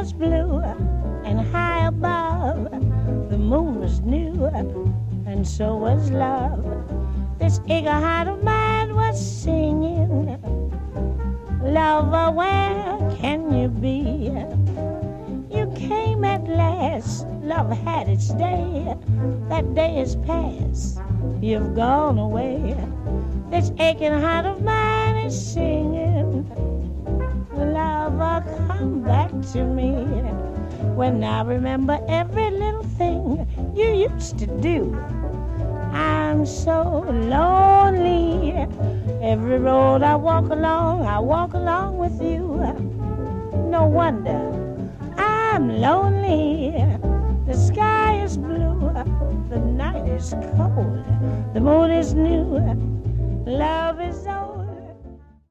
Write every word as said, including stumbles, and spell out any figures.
was blue and high above, the moon was new and so was love. This eager heart of mine was singing, lover, where can you be? You came at last, love had its day. That day is past, you've gone away. This aching heart of mine is singing, lover, come back to me. When I remember every little thing you used to do, I'm so lonely. Every road I walk along, I walk along with you. No wonder I'm lonely. The sky is blue, the night is cold, the moon is new,